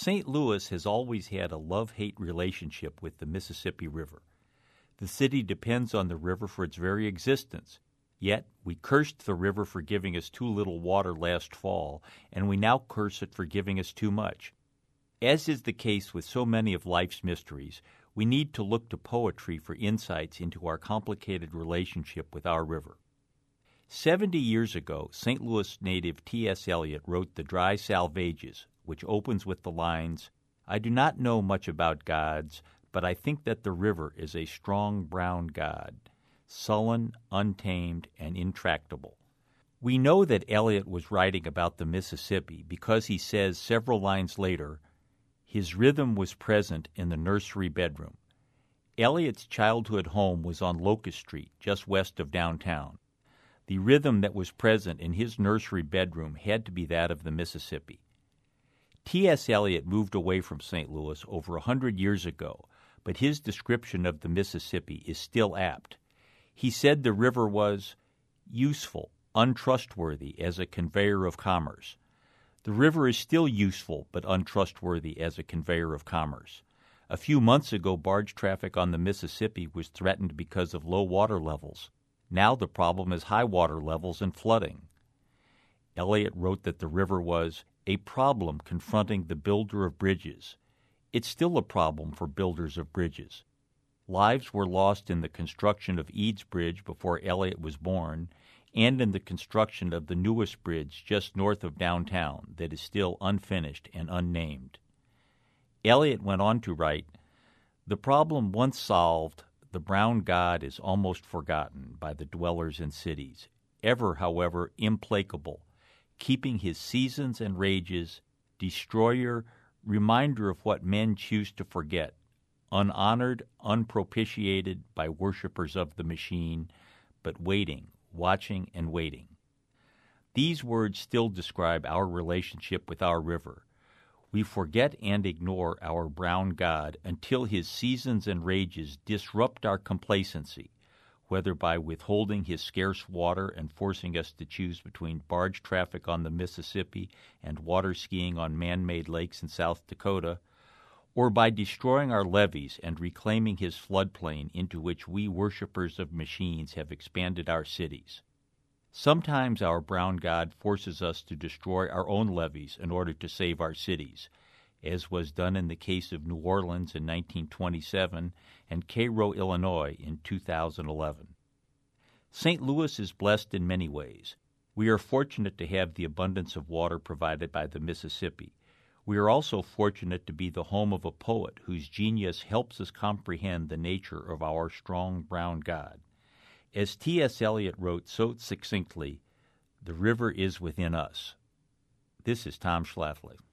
St. Louis has always had a love-hate relationship with the Mississippi River. The city depends on the river for its very existence. Yet we cursed the river for giving us too little water last fall, and we now curse it for giving us too much. As is the case with so many of life's mysteries, we need to look to poetry for insights into our complicated relationship with our river. 70 years ago, St. Louis native T.S. Eliot wrote The Dry Salvages, which opens with the lines, "I do not know much about gods, but I think that the river is a strong brown god, sullen, untamed, and intractable." We know that Eliot was writing about the Mississippi because he says several lines later, his rhythm was present in the nursery bedroom. Eliot's childhood home was on Locust Street, just west of downtown. The rhythm that was present in his nursery bedroom had to be that of the Mississippi. T.S. Eliot moved away from St. Louis over 100 years ago, but his description of the Mississippi is still apt. He said the river was useful, untrustworthy as a conveyor of commerce. The river is still useful but untrustworthy as a conveyor of commerce. A few months ago, barge traffic on the Mississippi was threatened because of low water levels. Now the problem is high water levels and flooding. Eliot wrote that the river was a problem confronting the builder of bridges. It's still a problem for builders of bridges. Lives were lost in the construction of Eads Bridge before Eliot was born, and in the construction of the newest bridge just north of downtown that is still unfinished and unnamed. Eliot went on to write, "The problem once solved, the brown god is almost forgotten by the dwellers in cities, ever, however, implacable, keeping his seasons and rages, destroyer, reminder of what men choose to forget, unhonored, unpropitiated by worshippers of the machine, but waiting, watching and waiting." These words still describe our relationship with our river. We forget and ignore our brown god until his seasons and rages disrupt our complacency, whether by withholding his scarce water and forcing us to choose between barge traffic on the Mississippi and water skiing on man-made lakes in South Dakota, or by destroying our levees and reclaiming his floodplain into which we worshippers of machines have expanded our cities. Sometimes our brown god forces us to destroy our own levees in order to save our cities, as was done in the case of New Orleans in 1927 and Cairo, Illinois in 2011. St. Louis is blessed in many ways. We are fortunate to have the abundance of water provided by the Mississippi. We are also fortunate to be the home of a poet whose genius helps us comprehend the nature of our strong brown god. As T.S. Eliot wrote so succinctly, "The river is within us." This is Tom Schlafly.